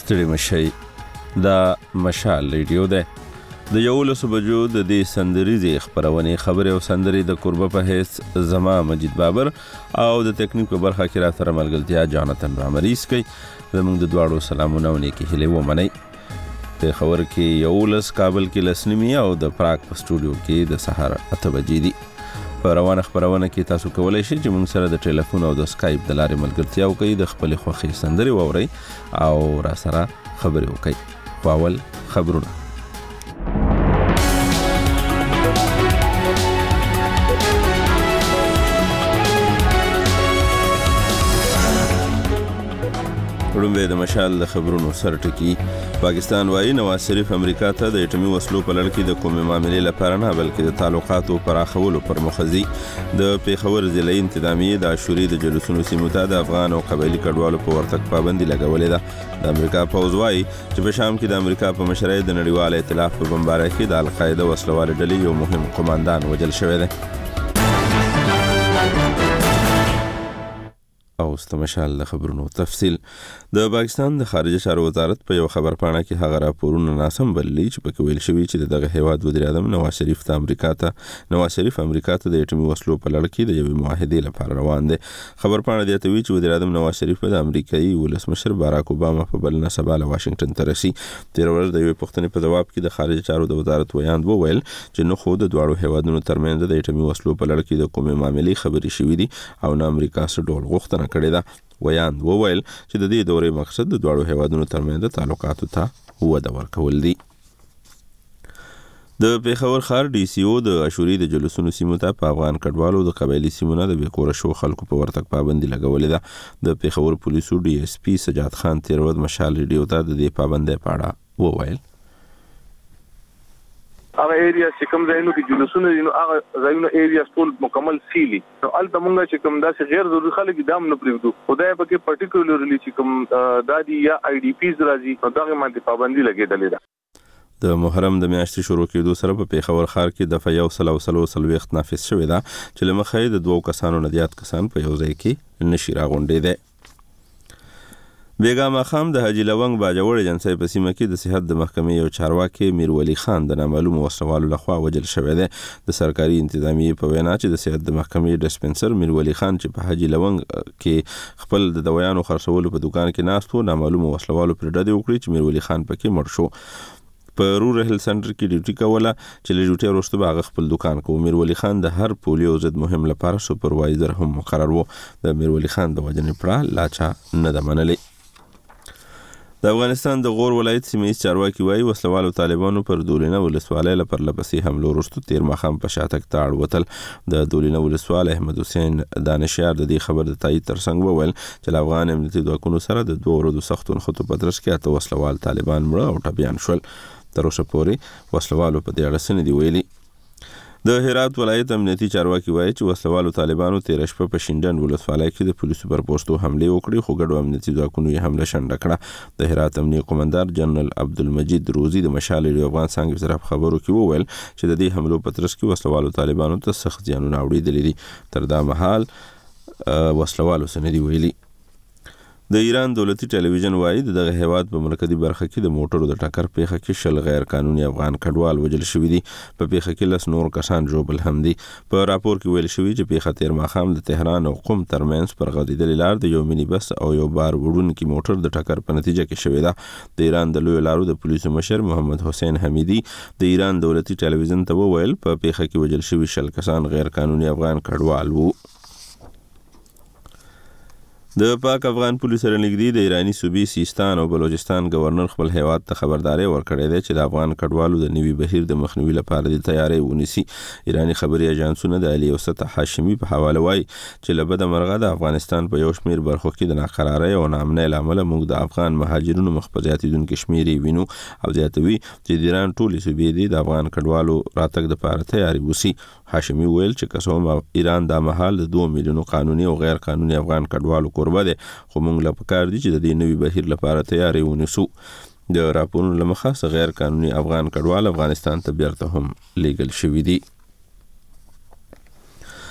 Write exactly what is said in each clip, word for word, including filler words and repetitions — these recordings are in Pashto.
ستړي مشئ. دا مشال ریډیو ده. د یولسو بجو د دې سندریزې خپرونې خبرې او سندرې د کوربه په حیث زما مجید بابر او د تکنیک په برخه کې را سره ملګرتیا جانتن رامریز کوي. زموږ د دواړو سلامونه او نیکې هیلې ومنئ. پېښور کې یولس، کابل کې لس نیمې او د پراګ په سټوډیو کې د سهار اته بجې دي. په روانه خپرونه کې تاسو کولی شئ چې موږ سره د ټلیفون او د سکایپ د لارې ملګرتیا وکړئ، د خپلې خوښې سندرې واورئ او را سره خبرې وکړئ. خو اول خبرونه. وړومبی د مشال د خبرونو سرټکي. پاکستان وایي نواز شریف امریکا ته د اټومي وسلو په لړ کې د کومې معاملې لپاره نه بلکې د تعلقاتو پراخولو پر مخ ځي. د پېښور ضلعي انتظامیې د عاشوري د جلوسونو سیمو ته د افغان او قبایلي کډوالو په ورتګ پابندي لګولې ده. د امریکا پوځ وایي چې په شام کې د امریکا په مشرۍ د نړیوال ائتلاف په بمبارۍ کې د القاعده وسلوال ډلې یو مهم قوماندان وژل شوی دی. او استمشال د خبرونو تفصیل. د پاکستان د خارجه چارو وزارت په یو خبر پاڼه کې هغه راپورونه ناسم بللي چې پکې ویل شوي چې دغه هیواد وزیر اعظم نواز شریف ته امریکا ته نواز شریف امریکا ته د اټومي وسلو په لړ کې د یوې معاهدې لپاره روان دی. خبر پاڼه زیاتوي چې وزیر اعظم نواز شریف د امریکایي ولسمشر باراک اوباما په بلنه سبا له واشنگټن ته رسي. تېره ورځ د یوې پوښتنې په ځواب کې د خارجه چارو د وزارت ویاند وویل چې نه خو د دواړو هیوادونو ترمنځ د اټومي وسلو په لړ کې د کومې معاملې خبرې شوي دي او نه امریکا څه ډول غوښتنه کړې ده. ویاند وویل چې د دې دورې مقصد د دواړو هیوادونو ترمنځ د تعلقاتو ته وده ورکول دي. د پېښور ښار ډي سي او د عاشوري د جلوسونو سیمو ته په افغان کډوالو د قبایلي سیمو نه د بې کوره شو خلکو په ورتګ پابندي لګولې ده. د پېښور پولیسو ډي اس پي سجاد خان تېره ورځ مشال ریډیو ته د دې پابندۍ په اړه وویل. هغه ایریا چې کوم ځایونو کې جلوسونه دي نو هغه ځایونو ایریا ټول مکمل سیلي. نو البته موږ چې کوم داسې غیر ضروري خلک دام نه پریږدو. خدای په کې پرټیکولرلی چې کوم دادی یا آی ډي پیز راځي نو دغه باندې پابندي لګېدلې ده. د محرم د میاشتې شروع کېدو سره په پېښور ښار کې دفعه یو سل او څلور څلوېښت نافذ شوې ده چې له مخې د دوو کسانو نه زیات کسان په یو ځای کې نشي راغونډېدی. بیګا ماښام د حاجي لونګ باجوړ ایجنسۍ په سیمه کې د صحت د محکمې یو چارواکي میر ولی خان د نامعلومو وسلوالو لخوا وژل شوی دی. د سرکاري انتظامیې په وینا چې د صحت د محکمې ډسپنسر میر ولی خان چې په حاجي لونګ کې خپل د دوایانو خرڅولو په دکان کې ناست و، نامعلومو وسلوالو پرې ډډې وکړې چې میر ولی خان پکې مړ شو. په رورل هیلث سنټر کې ډیوټي کوله چې له ډیوټي وروسته به هغه خپل دکان کوو. میر ولی خان د هر پولیو ضد مهم لپاره سوپروایزر هم مقرر و. د میر ولی خان د وژنې پړه لا چا نه ده منلې. د افغانستان د غور ولایت سیمه ییز چارواکي وایي وسلوالو طالبانو پر دولینه ولسوالۍ له پرلپسې حملو وروسته تېر ماښام په شاتګ ته اړ وتل. د دولینه ولسوال احمد حسین دانشیار د دې خبر د تایید ترڅنګ وویل چې له افغان امنیتي ځواکونو سره د دوه ورځو سختو نښتو په ترڅ کې اته وسلوال طالبان مړه او ټپیان شول. تر اوسه پورې وسلوالو په دې اړه څه نه دي ویلي. د هرات ولایت امنیتي چارواکي وایي چې وسلوالو طالبانو تېره شپه په شینډن ولسوالۍ کې د پولیسو پر پوستو حملې وکړې خو ګډو امنیتي ځواکونو یې حمله شنډه کړه. د هرات امنیه قومندان جنرال عبدالمجید روزي د مشال ریډیو افغان څانګې سره په خبرو کې وویل چې د دې حملو په ترڅ کې وسلوالو طالبانو ته سخت زیانونه اورېدلي دي. تر دا مهال وسلوالو څه نه دي ویلي. د ایران دولتي ټلویزیون وایي دغه هیواد په مرکزي برخه کې د موټرو د ټکر پیښه کې شل غیر قانوني افغان کډوال وژل شوي دي. په پیښه کې لس نور کسان ژوبل هم دي. په راپور کې ویل شوي چې پیښه تېر ماښام د تهران او قم ترمنځ پر غځېدلې لار د یو مینی بس او یو بار وړونکي موټر د ټکر په نتیجه کې شوې ده. د ایران د لویو لارو د پولیسو مشر محمد حسین حمیدي د ایران دولتي ټلویزیون ته وویل په پیښه کې وژل شوي شل کسان غیر قانوني افغان کډوال وو. د پاک افغان پولیسو سره نږدې د ایراني صوبې سیستان او بلوچستان گورنر خپل هیواد ته خبرداري ورکړې ده چې د افغان کډوالو د نوي بهیر د مخنیوي لپاره د تیاری ونیسي. ایراني خبري اژانسونه د علي اوسط هاشمي په حواله وایي چې له بده مرغه د افغانستان په یو شمېر برخو کې د ناقرارۍ او ناامنۍ له امله موږ د افغان مهاجرینو مخ په زیاتېدونکي شمېر یې وینو او زیاتوي چې د ایران ټولې صوبې دي د افغان کډوالو راتګ دپاره تیاری وسي. هاشمي ویل چې که څه هم ایران دا مهال د دوه میلیونو قانوني او غیر قانوني افغان کډوالو کوربه دی خو موږ له پکار دي چې د دې نوي بهیر لپاره تیاری ونیسو. د راپورونو له مخه غیر قانوني افغان کډوال افغانستان ته بیرته هم لیږل شوي دي.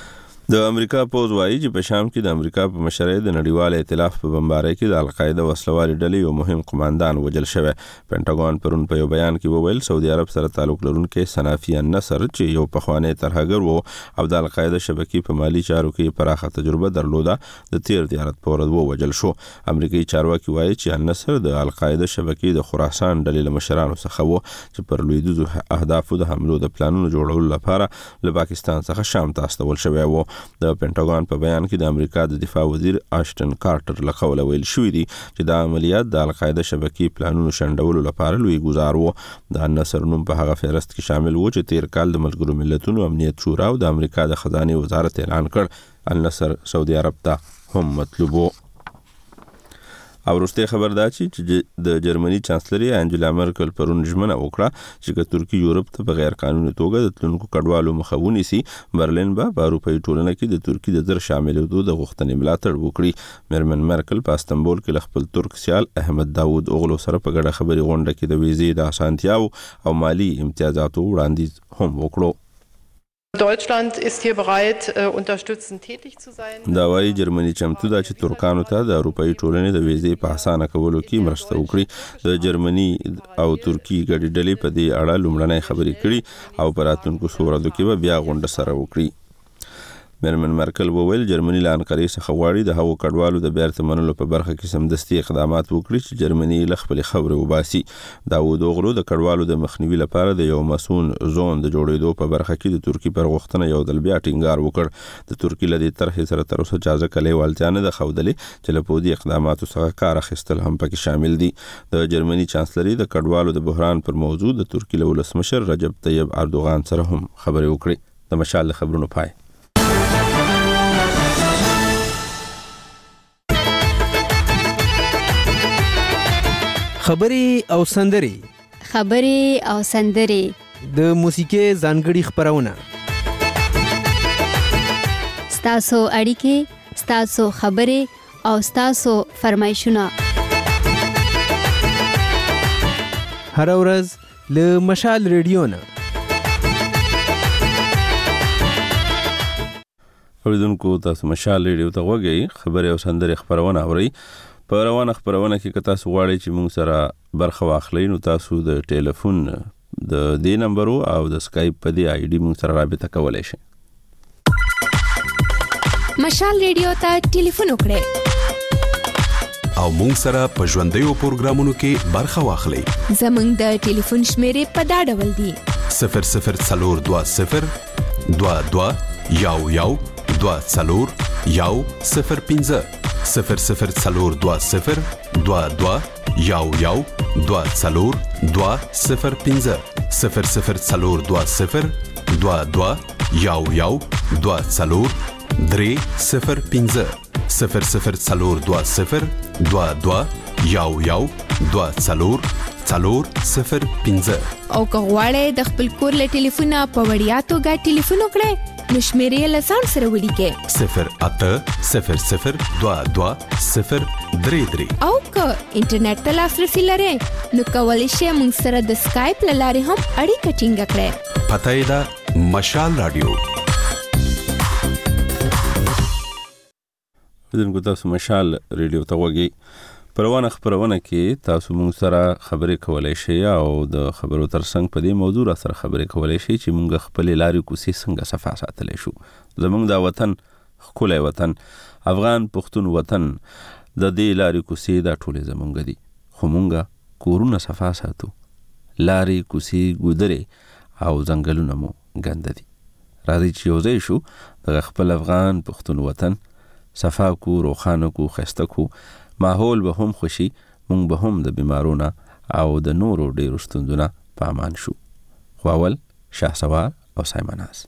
د امریکا پوز وایي چې په شام کې د امریکا په مشرۍ د نړیوال ائتلاف په بمبارۍ کې د القاعده وسلوالې ډلې یو مهم قوماندان وژل شوی. پینټاګون پرون په یو بیان کې وویل سعودي عرب سره تعلق لرونکي صنافي النصر چې یو پخوانی ترهګر وو او د القاعده شبکې په مالی چارو کې پراخه تجربه درلوده د تیر دیارت په ورځ ووژل شو. امریکایي چارواکي وایي چې النصر د القاعده شبکې د خراسان ډلې له مشرانو څخه وو چې پر لویدیځو اهدافو د حملو د پلانونو جوړولو لپاره له پاکستان څخه شام ته استول شوی وو. د پینټاګون په بیان کې د امریکا د دفاع وزیر آشټن کارټر له قوله ویل شوی دی چې د عملیات د القاعده شبکې پلانونو شنډولو لپاره لوی ګزار وو. د النصر نوم په هغه فهرست کې شامل وو چې تیر کال د ملګرو ملتونو امنیت شورا او د امریکا د خزانه وزارت اعلان کړ. النصر سعودي عرب ته هم مطلوب وو. او وروسته خبر دا چې د جرمني چانسلري انجلا مرکل پرون ژمنه وکړه چې که ترکیه یورپ ته په غیر قانوني توګه د تلونکو کډوالو مخه ونیسي برلین به په اروپایي ټولنه کې د ترکیه د زر شاملېدو د غوښتنې ملاتړ وکړي. میرمن مرکل په استنبول کې له خپل ترک سیال احمد داوود اوغلو سره په ګډه خبري غونډه کې د ویزې د اسانتیاو او مالی امتیازاتو وړاندیز هم وکړو. Deutschland ist hier bereit, unterstützend tätig zu sein. دا وايي جرمني چمتو ده چې ترکانو ته د اروپایي ټولنې د ویزې په اسانه کولو کې مرسته وکړي. د جرمني او ترکی ګډې ډلې په دې اړه لومړنۍ خبرې کړي او په راتلونکو څو ورځو کې به بیا غونډه سره وکړي. میرمن مرکل وویل جرمني له انقرې څخه غواړي د هغو کډوالو د بیرته منلو په برخه کې سمدستي اقدامات وکړي چې جرمني له خپلې خاورې وباسي. داوود اوغلو د کډوالو د مخنیوي لپاره د یو مسون زون د جوړېدو په برخه کې د ترکیې پر غوښتنه یو ځل بیا ټینګار وکړ. د ترکیې له دې طرحې سره تر اوسه جازه کلې والتیا نه ده ښودلې چې له پودي اقداماتو څخه کار اخیستل هم پکې شامل دي. د جرمني چانسلري د کډوالو د بحران پر موضوع د ترکیې له ولسمشر رجب طیب اردوغان سره هم خبرې وکړې. د مشال خبرونو پای. خبري او سندري خبري او سندري د موسیقي ځانګړي خبرونه ستاسو اړیکې ستاسو خبري او ستاسو فرمایشونه هر ورځ له مشال ریډیو نه. اوریدونکو تاسو مشال ریډیو ته وګورئ. خبري او سندري خبرونه اورئ. په روانه خبرونه کې که تاسو غواړئ چې موږ سره برخه واخلئ نو تاسو د ټلیفون د دې نمبر او د اسکایپ په دې آی ډي موږ سره رابطه کولای شئ. مشال ریډیو ته ټلیفون وکړئ او موږ سره په ژوندیو پروګرامونو کې برخه واخلئ. زموږ د ټلیفون شمیرې په دا ډول دي: صفر صفر څلور دوه صفر دوه دوه یو یو دوه څلور یو صفر پنځه صفر صفر څلور دوه صفر دوه دوه یو یو دوه څلور دوه صفر پنځه صفر صفر څلور دوه صفر دوه دوه یو یو دوه څلور درې صفر پنځه صفر صفر څلور دوه صفر دوه دوه یو یو دوه څلور څلور صفر پنځه. او که غواړئ د خپل کور له ټلیفونه په وړیا توګه ټلیفون وکړئ نو شمیرې له ځان سره ولیکئ: صفر اته صفر صفر دوه دوه صفر درې درې. او که انټرنیټ ته لاسرسي لرئ نو کولی شئ موږ سره د سکایپ له لارې هم اړیکه ټینګه کړئ. پته یې ده مشال رادیو. اوریدونکو تاسو مشال ریډیو ته وګورئ. پروانه خبرونه کې تاسو موږ سره خبرې کولای شئ او د خبرو ترڅنګ په دې موضوع سره خبرې کولای شئ چې موږ خپل لارې کوسي څنګه صفا ساتلی شو. زموږ د وطن ښکلی وطن افغان پښتون وطن د دې لارې کوسي دا ټولې زموږ دي خو موږ کورونه صفا ساتو لارې کوسي ګودرې او ځنګلونه مو ګنده دي. راځئ چې یو ځای شو د خپل افغان پښتون وطن صفا کو روښانه کو ښایسته کو. ماحول به هم خوشي مونږ به هم د بیمارونه او د نورو ډیرو ستونزونه په امان شو. خو اول شهسوار او سایمناز.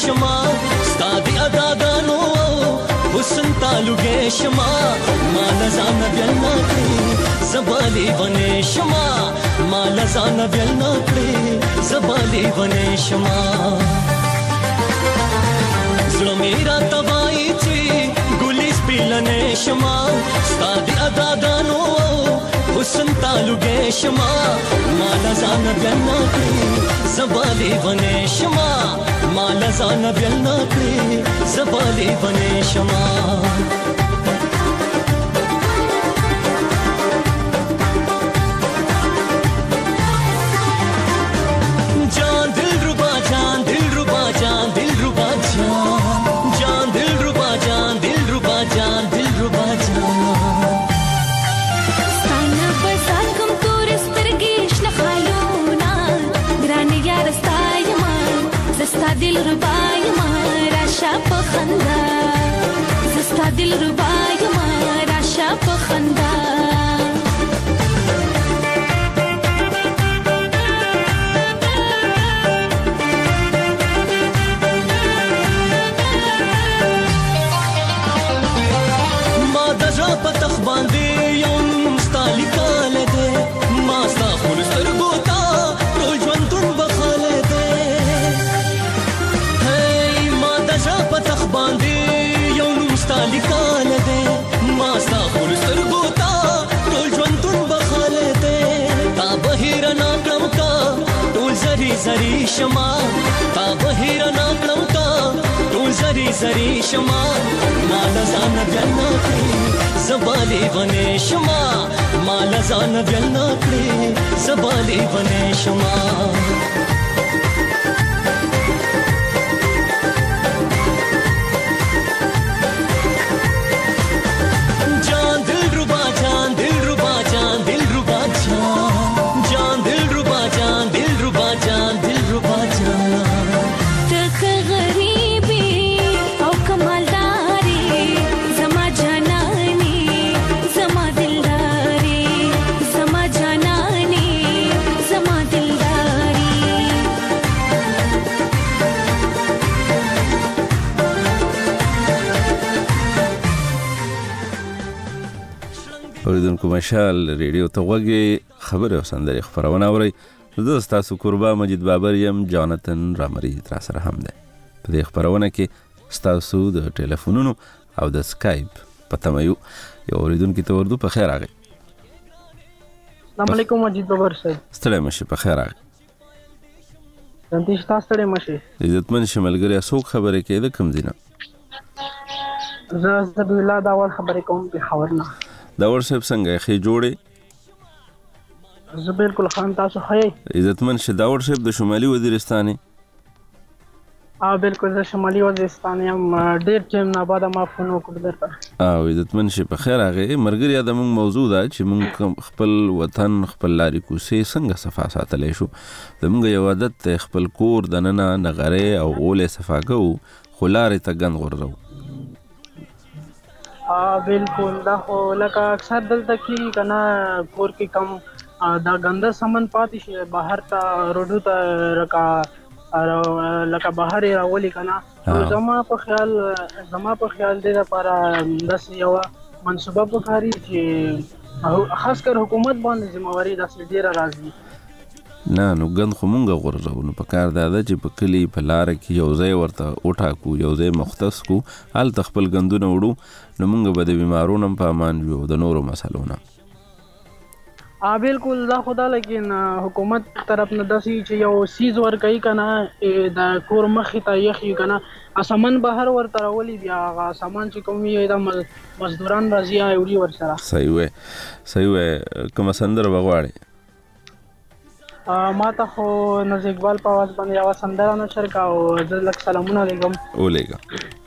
شما ستادي ادادانو حسن تعلقې شما مال ځان بیل نکړي زبالي ونې شما مال ځان بیل نکړي زبالي ونې شما زړه میرا تبای چې ګلې سپیلنې شما ستادي ادادانو حسن تعلقې شما مال ځان بیل نکړي زبالي ونې شما مال ځان بیل نکړي زبالي ونې شما جان دل ربا جان دل ربا جان دل ربا جان جان دل ربا جان دل ربا جان دل ربا جان ستانه بسال کوم تورستر گیش نه خالونا ګران یار ستایما زستا دل ربایما راشا په خندا زستا دل ربایما راشا په خندا پتخ باندې یو ستالي کاله ده ما ستا خپل سترګو ته ټول ژوندون بخاله ده هی ما د ژا پتخ باندې یو ستالي کاله ده ما ستا خپل سترګو ته ټول ژوندون بخاله ده تا بهیر نا کړم کا ټول زری زری شما تا بهیر نا کړم کا ټول زری زری شما مال ځان بیل نکړي زبالي ونې شما مال ځان بیل نکړي زبالي ونې شما جان دل ربا جان دل ربا جان دل ربا جان جان دل ربا جان دل ربا جان دل ربا جان تک غریبی او کمالداری زما جانانی زما دلداری زما جانانی زما دلداری اوریدونکو مشال ریډیو ته وګورئ خبره او سندري خبرونه اورئ زه تاسو قربا مجید بابر یم جانتن رامری تر سره هم ده په دې خبرونه کې تاسو د ټلیفونونو او د سکایپ پته مې یو اوریدونکو ته ورته په خیر راغی السلام علیکم مجید بابر صاحب ستړی مشه په خیر راغی تاسو تاسو ستړی مشه عزتمن شملګری څوک خبره کې د کم دینه زه زبی الله دا ول خبرې کوم په خبرنا دا ورسب څنګه خې جوړې زه بالکل خان تاسو خې عزتمن شه دا ورسب د شمالي وزیرستاني اه بالکل زه شمالي وزیرستان یم ډېر ټیم نه بعد ما فون وکړ درته او عزتمن شه په خیر هغه مرګري د موږ موضوع ده چې موږ خپل وطن خپل لارې کوسې څنګه صفا ساتلې شو د موږ یو عادت خپل کور د ننه نغره او اولې صفا کو خلارې ته ګن غورځو اه بالکل دا خو لکه اکثر دلته کې کنه کور کې کم دا ګنده سامان پاتې شي بهر ته روډو ته رکا لکه بهر راولي کنه زما په خیال زما په خیال دې لپاره داس یو منصوبه پکاري چې خاص کر حکومت باندې ذمہواری داس ډیره راځي نه نو ګند خو مونږ غورځو نو په کار دا ده چې په کلی په لار کې یو ځای ورته وټاکو یو ځای مختص کو هل تخپل ګندونه وړو نو مونږ به د بیمارونو په امان یو د نورو مسلو نه ا بالکل دا خدا لیکن حکومت طرف نه داسي چې یو سیز ور کوي کنه د کور مخې ته یخي کنه اسمن بهر ور ترولي بیا غا سامان چې کوم یې د مزدوران راځي ایوري ور سره صحیح وې صحیح وې کوم سندر بغواړي ما ته خو نز اقبال په आवाज باندې یو سندره نشر کا او زه لک سلامونه علیکم اولیکم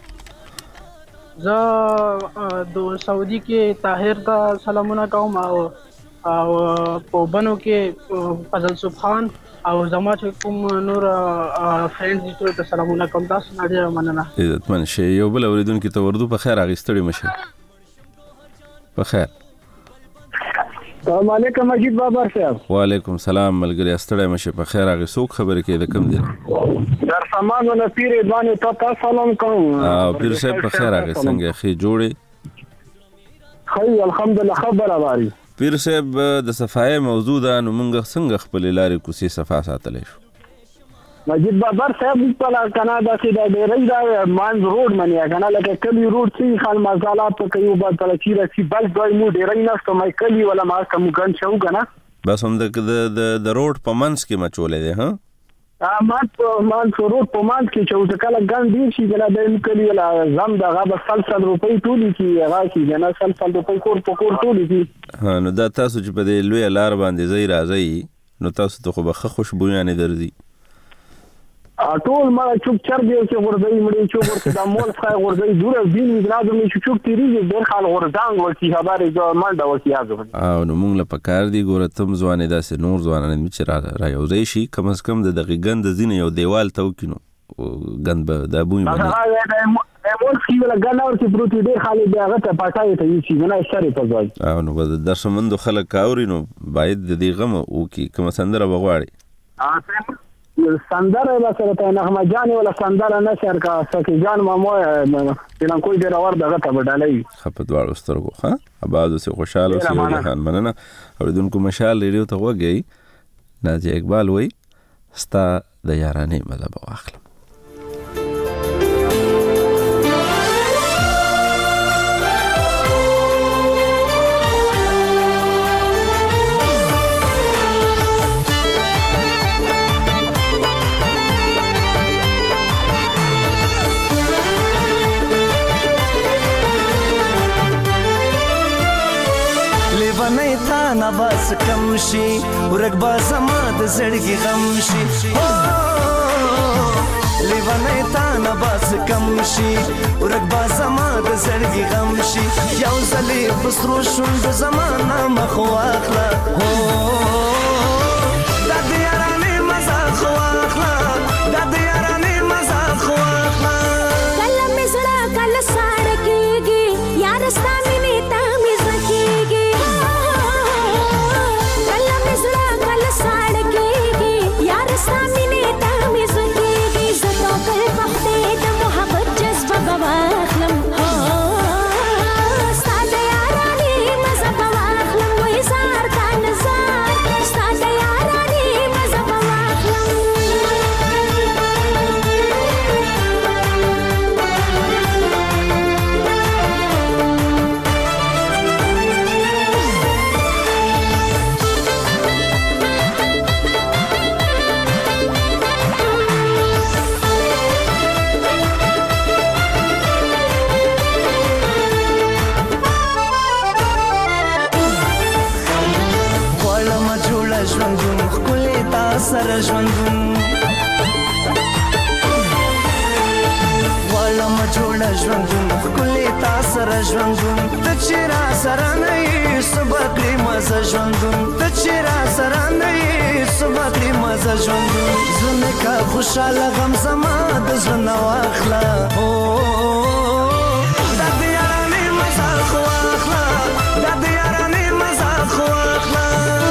زه د سعودي کې طاهر ته سلامونه کوم او او په بنو کې فضل سبحان او زما چې کوم نور فرندز دي ټول ته سلامونه کوم تاسو نه ډیر مننه عزتمن شي یو بل اوریدونکو ته وردو په خیر اغستړي مشه په خیر السلام علیکم مجید بابر صاحب. وعلیکم سلام ملګری ستړی مشه په خیر هغه څوک خبرې کوي د کوم دی در سامان ول پیر باندې ته سلام کوم. او پیر صاحب په خیر هغه څنګه خې جوړي خی الحمدلله خبر اواري. پیر صاحب د صفای موضوع ده نو موږ څنګه خپل لارې کوسي صفا ساتلې شو. مجید بابر صاحب په کاناډا کې د ډېرې د مان روډ منیا کنه لکه کلی روډ سي خال مزالات په یو بل تل چې رسي بل دوی مو ډېرې نه سمای کلی ولا ما کوم ګن شو کنه بس هم د د روډ په منځ کې مچولې ده ها ا مان په مان روډ په منځ کې چې د کله ګن دی شي کنه د کلی ولا زم د غاب سلسل روپۍ ټولې کې هغه کې کنه سلسل روپۍ کور په کور ټولې کې ها نو دا تاسو چې په دې لوی لار باندې زی راځي نو تاسو ته خو به خوشبويانه درځي ټول ما چوک چرګ چې ورځي مړي چې ورته د مول څخه ورځي دوره دین لازم چې چوک تیریږي ډېر خال ورځان ورتي خبره د منډه ورتي ازو او نو موږ له پکار دی ګوره تم ځوانې داسې نور ځوانان چې را رايوځي شي کم از کم د دغه غند زینه یو دیوال توکینو غند به د بوې باندې مول سی ولا غناور چې پروتي ډېر خالي دی هغه ته پټای ته یي شي نه شری په ځای او نو د درسمندو خلک کاوري نو باید د دې غم او کې کوم سندره بغواړي سندره ولا سره ته نغمه جان ولا سندره نشر کا سکی جان مامو تلان کوئی ډیر اور دغه ته بدلای خپت واړو سترګو ها اباظ سه خوشاله سه خان مننه اوریدونکو مشال لري ته وګي نازي اقبال وای ستا د یارانه مذهب واخلم نباس کم شي ورګ با زما د زړګي غم شي لیوانه تا نباس کم شي ورګ با زما د زړګي غم شي یو ځلې بسرو شوند زمانه مخ واخلا هو د دیارانه مزه خو واخلا د دیارانه مزه خو واخلا کله مزړه کله ساړکیږي یار ستامي نیتا مزکیږي سره ژوندون والا ما جوړه ژوندون خپلې تا سره ژوندون ته چې را سره نه یې صبح کړې مزه ژوندون ته چې را سره نه یې صبح کړې مزه ژوندون زړه کا خوشاله غم زما د زړه نه واخله د دې یارانې مزه خو واخله د دې یارانې مزه خو واخله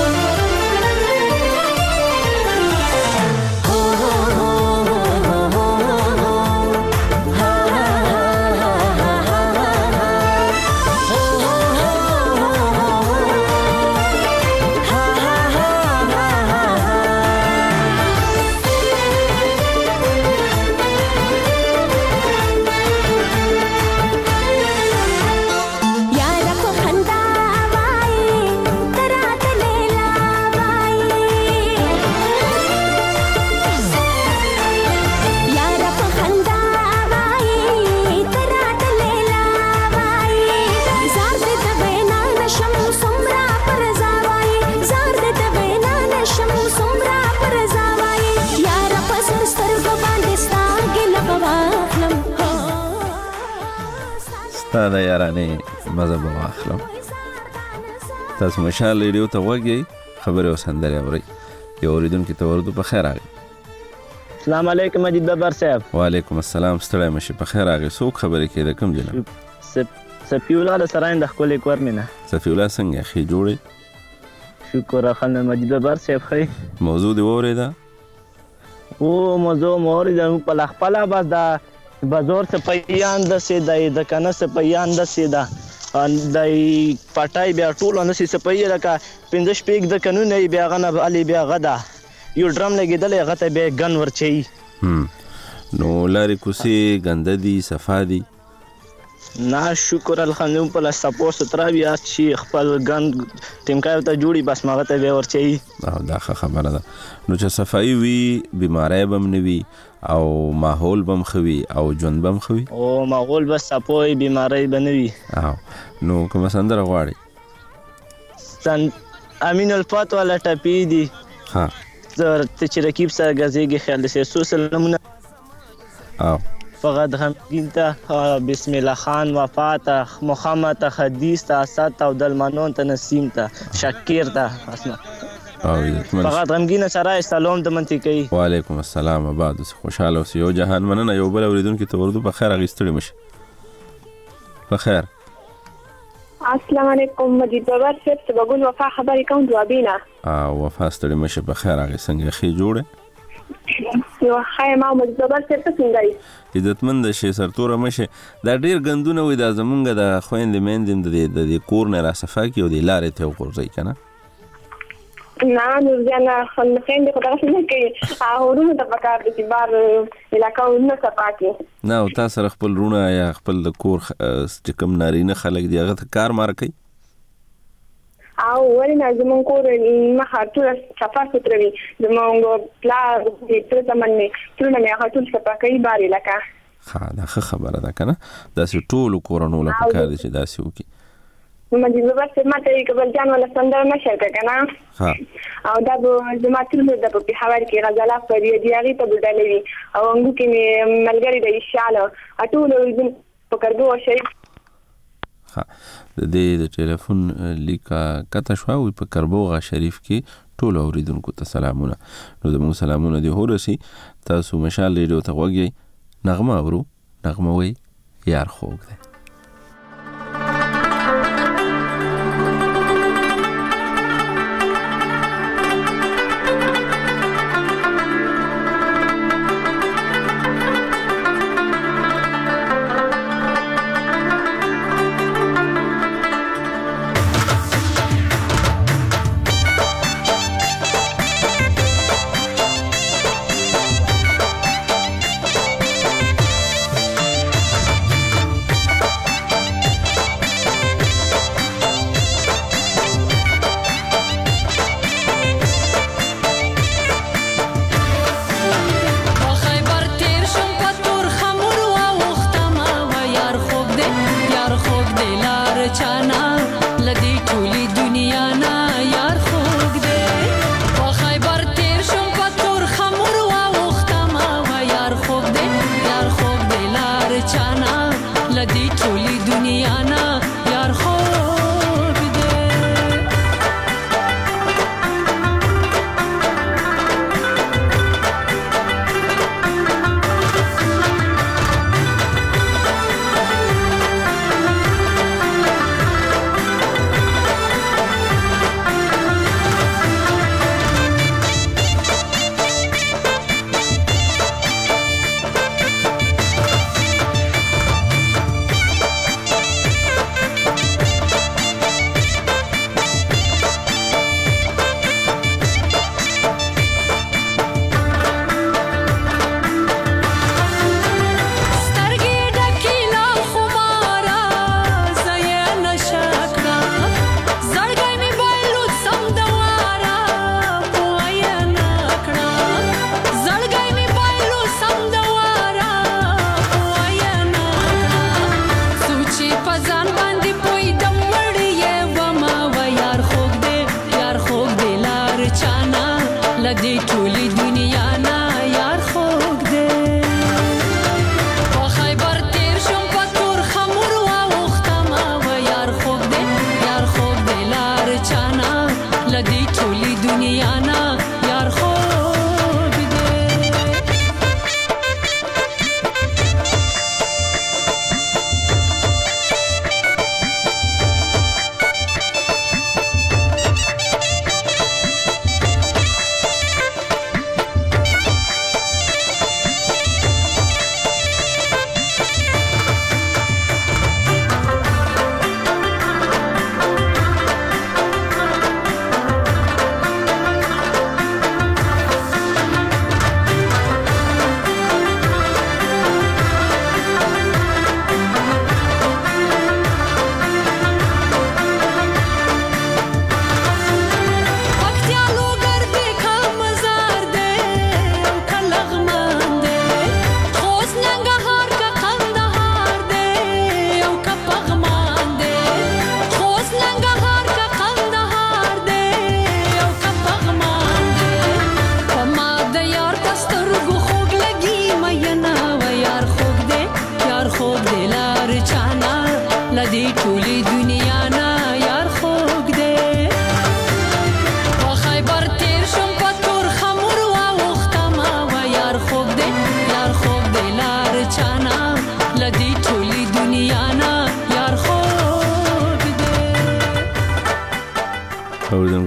تا د یارانه مزه به واخلم تاسو مشال ریډیو ته وګورئ خبره وسندره اوري یو اوریدونکو ته ورته په خیر راغی. السلام علیکم مجید بابر صاحب. وعلیکم السلام ستړی مشه په خیر راغی. څوک خبرې کوي د کوم جناب؟ سپیولا د سراین د خپل کور مینه. سپیولا څنګه خې جوړې؟ شکر خانه مجید ببر صاحب خی موضوع دی وریدا او موضوع موري د په خپل بس دا بازار څخه پیان د سي د کنه څخه پیان د سي دا د پټای بیا ټول نو سي سپي لکه پنځه شپږ د قانون بیا غنه علي بیا غدا یو ډرام لګیدل غته به ګن ورچي نو لاري کوسي ګنددي صفادي نا شکر الحمدلله په سپورټ سترا بیا چې خپل ګن ټیمکا ته جوړي بس ماغه ته به ورچي دا خبره ده نو چې صفائی وي بیماری بم نوي او ماحول بم خوي او جون بم خوي او ماحول بس سپوي بیماری بنوي او نو کوم سندره غواړي سن امین الفات ولا ټپی دي ها زر ته چې رکیب سره غزيږي خیال سه سو سلامونه او فقط هم ginta بسم الله خان وفات محمد حدیث تا اسد او دلمنون ته نسیم ته شکیر ته اسمه فقط غمگین سره سلام د منطقي وعلیکم السلام بعد خوشاله اوسې یو جهان مننه یو بل اوریدونکو ته ورته په خیر اغستړي مشه په خیر السلام علیکم مجید بابا صاحب څه بګون وفا خبرې کوم جوابینا او وفا ستړي مشه په خیر اغه څنګه خې جوړه یو خای ما مجید بابا صاحب څنګه دی عزتمند شي سرتوره مشه دا ډیر غندونه وي دا زمونږ د خويندې مېندې د د کور نه را صفا کی او د لارې ته وګورځي کنه نه نور جانا خلفین دې خدای څخه کې اورونه د پکار دي بار علاقہ ونه صفاکي نه او تاسو سره خپل رونه یا خپل د کور چې کوم نارینه خلک دی هغه کار مار کوي او ولې نه زمون کور ما هټول صفا ستروي زمون پلا دې تر تمنې تر نه هغه ټول صفاکي بار علاقہ ها دا خبره ده کنه دا ټول کورونو له پکار دي چې دا سوکي مجید بابا صاحب ماته کبل جان ولا سندره نشه کنه ها او دا به جماعتونو د په حواله کې غزلا پر دی هغه ته بدلوي او موږ کې ملګری د انشاءالله اټول د پکردو شریف ها د دې د ټلیفون لیکا کته شو او په کربوغه شریف کې ټول اوریدونکو ته سلامونه نو د موږ سلامونه دی هورسي تاسو مشال ریډیو ته وګورئ نغمه ورو نغمه وي یار خوګ ده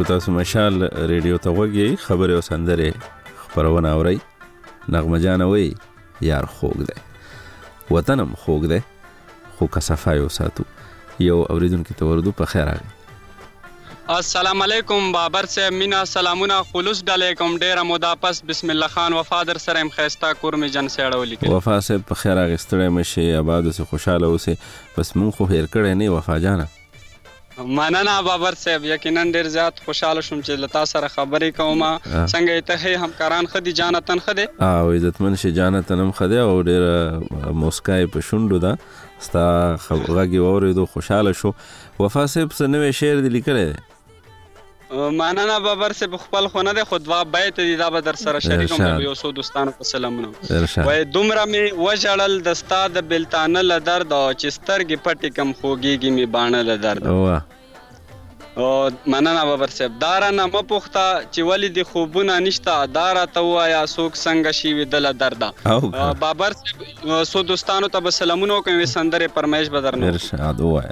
تاسو مشال ریډیو ته وګورئ خبرې او سندرې خبرونه اورئ نغمه جان وای یار خوګ ده وطنم خوګ ده خو کصفای وساتو یو اوریدونکو ته وردو په خیر راغی السلام علیکم بابر صاحب مینا سلامونه خلوص علیکم ډیر مودا پس بسم الله خان وفادر سره ام خيستا کور می جن سیړو لیکل وفا صاحب په خیر راغستړې مشه آباد اوسه خوشاله اوسه بس مون خو هیر کړه نه وفا جانا مننه بابر صاحب یقینا ډیر زیات خوشاله شوم چې لتا سره خبرې کوم څنګه ته همکاران خدي جانتن خده او عزتمن شي جانتن هم خده او ډیر موسکای په شونډو دا ستا خبرګي اوریدو خوشاله شو وفا صاحب سنوي شعر دی لیکره مننه بابر صاحب خپل خونه ده خودوا بیت دي دا به در سره شریکوم یو سو دوستانو په سلامونه وای دومره می وجړل د استاد بلتانه ل درد او چسترګي پټی کم خوګيږي می باڼه ل درد واه او مننه بابر صاحب دارانه م پوښتا چې ولې د خوبونه نشتا دارا ته وایا سوک څنګه شي ودل درد بابر صاحب سو دوستانو ته سلامونه کوي سندره پرمیش بدرنو ارشاد وای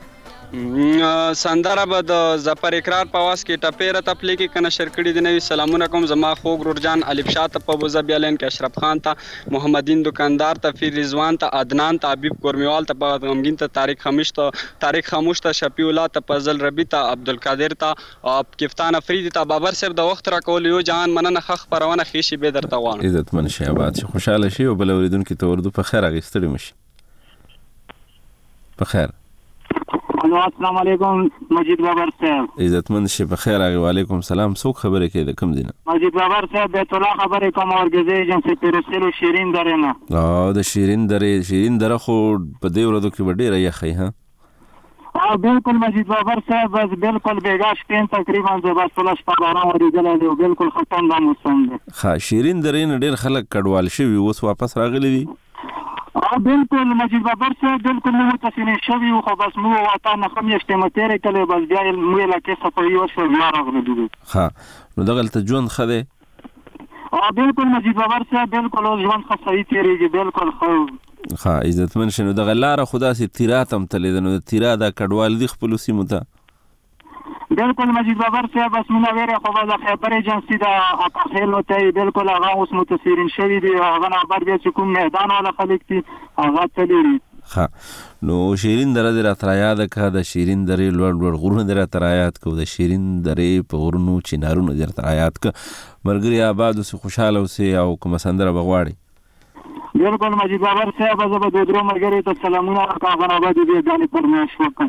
سندره به د ظفر اقرار په واس کې ټپېره تپلی کې کنه شرکړي د نوی سلامونه کوم زما خوږ رورجان الف شاه ته په وزه بیالین کې اشرف خان ته محمدین دکاندار ته فیر رضوان ته عدنان ته حبیب کورمیوال ته په غمگین ته طارق خاموش ته طارق خاموش ته شفیع الله ته فضل ربی ته عبدالقادر ته کفتان افریدی ته بابر صاحب د وخت را کول یو جهان مننه خخ پرونه خېشي به درته وان عزت من شي آباد شي خوشاله شي او بل اوریدونکو ته وردو په خیر اغستړي مشي په خیر السلام علیکم مجید بابر صاحب عزتمند شي په خیر راغی وعلیکم سلام څوک خبره کوي د کوم دینه مجید بابر صاحب بیت الله خبره کوم اورګزې ایجنسی پیرسلو شیرین درې نه او د شیرین درې شیرین دره خو په دې ورځو کې ډیره یخی ها او بالکل مجید بابر صاحب بس بالکل بیګاش پین تقریبا د بس له شپه باران ورېدل دی بالکل ختم د موسم دی ها شیرین درې نه ډیر خلک کډوال شوی اوس واپس راغلي دي اه بالکل مجید بابر صاحب بالکل نو تاسو شوی خو بس مو وطن خم یشته متره کله بس بیا مو لا کې صفوي او شو ما راغلی دی ها نو دغه ته ژوند خده اه بالکل مجید بابر صاحب بالکل ژوند خصوصي تیریږي بالکل خو ها عزتمن شنو دغه لار خدا سي تیراتم تلې نو تیرا دا کډوال دی خپل سیمه ته بالکل مجید بابر صاحب بس مونږ ویره خو د خبر ایجنسی دا اخیل وته بالکل هغه اوس متاثرین شوی دی هغه خبر بیا چې کوم میدان ولا خلک دي هغه تللی ها نو شیرین دره در تر یاد کا د شیرین درې لوړ لوړ غرونه در تر یاد کو د شیرین درې په غرونو چینارونو در تر یاد ک مرګري آباد اوس خوشاله اوس او کوم سندره بغواړي بالکل مجید بابر صاحب زه به د درو مرګري ته سلامونه کوم آباد دې غالي پرماش وکړم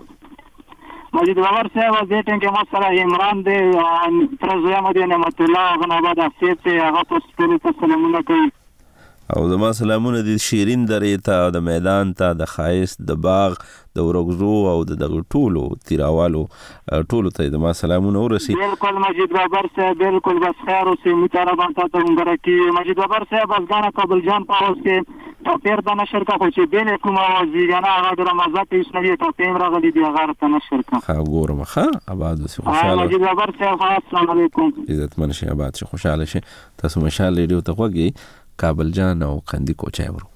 مجید بابر صاحب دې ټینګه ما سره عمران دې تر زویا مده نعمت الله غناباد افسیب ته هغه تاسو ته سلامونه کوي او زما سلامونه د شیرین درې ته د میدان ته د خایس د باغ د ورغزو او د دغه ټولو تیراوالو ټولو ته د ما سلامونه ورسي بالکل مجید بابر صاحب بالکل بس خیر اوسې متربان ته مبارکي مجید بابر صاحب از غانا قبل جان پاوس کې تپیر د نشر کا خو چې بیل کوم اوازي غنا هغه د رمضان په اسنوي ته تیم راغلي دی هغه ته نشر کا ها ګورم ښه آباد اوسې خوشاله مجید بابر صاحب السلام علیکم عزت من شي آباد شي خوشاله شي تاسو مشال ریډیو ته وګورئ کابل جان او قندی کوچای ورو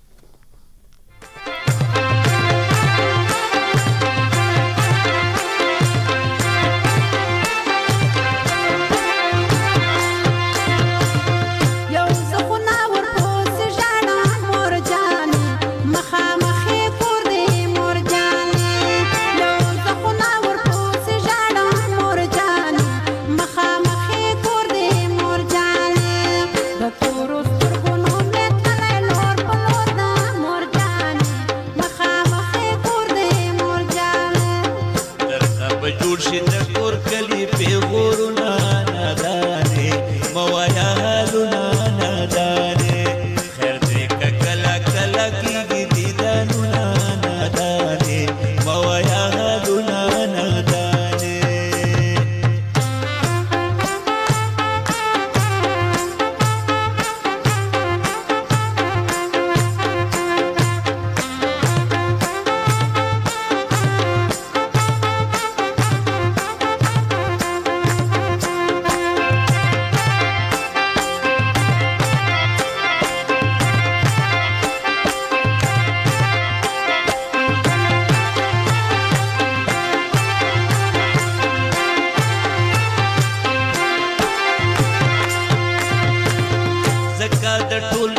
Toro, toro, no me trae, Lord, Lord.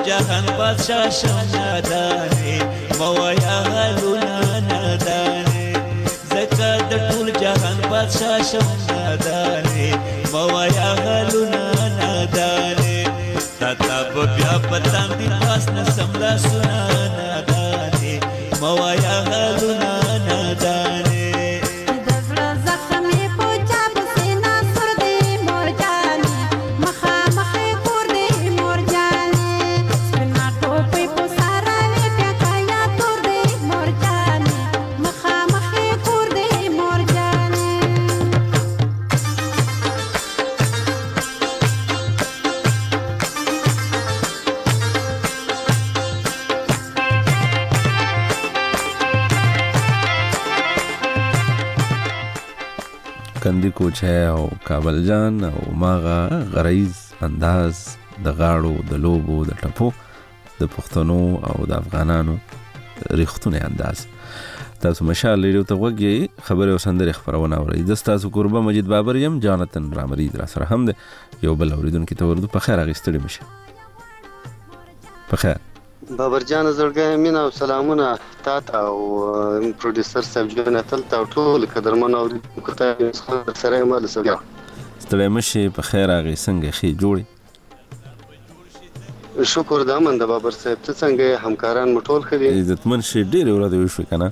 جهان بادشاہ شم نادانې موایا غلونه نادانې زکه د ټول جهان بادشاہ شم نادانې موایا غلونه نادانې تا به بیا پتان دی پاس نه سملا سنا نادانې موایا غلونه نادانې کندی کوچه او کابل جان او ماغه غریز انداز د غاړو د لوبو د ټپو د پښتنو او د افغانانو ریښتونه انداز تاسو مشال لري ته وګي خبره وسندره خبرونه اوري د تاسو قربه مجید بابر يم جانتن رامري در سره هم ده یو بل اوریدونکو ته ورده په خیر اغستړي مشه په خیر بابر جان زړګی مینا او سلامونه تاته او پروډوسر صاحب جان تل تا ټول قدرمن اوریدونکو ته سره مال سره ستړي مشه په خیر اغي څنګه خي جوړي شکر دامن د بابر صاحب ته څنګه همکاران مټول کړي عزتمن شي ډېر ورته وشو کنه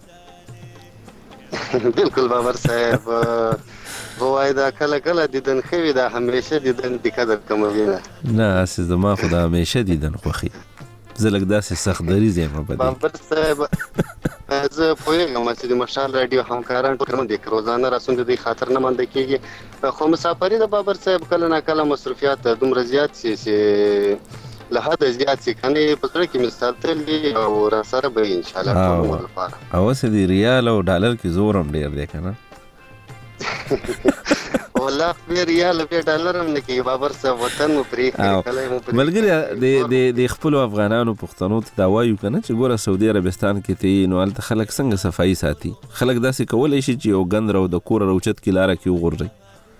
بالکل بابر صاحب وای دا کله کله دیدن خوي دا همیشه دیدن د قدر کوموي نه اساس زما خدا همیشه دیدن خوخي زلک داسې سخت دریز یم په دې بابر صاحب زه پوهیږم چې د مشال رادیو همکاران ټول دي روزانه راسون دي خاطر نه مند کیږي خو مسافرې د بابر صاحب کله نه کله مصرفيات دومره زیات شي چې له حد زیات شي کني په سره کې مثال تل او را سره به ان شاء الله ټول لپاره او سې دی ریال او ډالر کې زورم ډیر دی کنه والله په ریال په ډالر هم نه کې بابر صاحب وطن مو پرې کله مو پرې ملګری د د د خپل افغانانو پښتنو ته دا وایو کنه چې ګوره سعودي عربستان کې ته نو الته خلک څنګه صفائی ساتي خلک داسې کولای شي چې یو غند راو د کور راوچت کې لاره کې وغورځي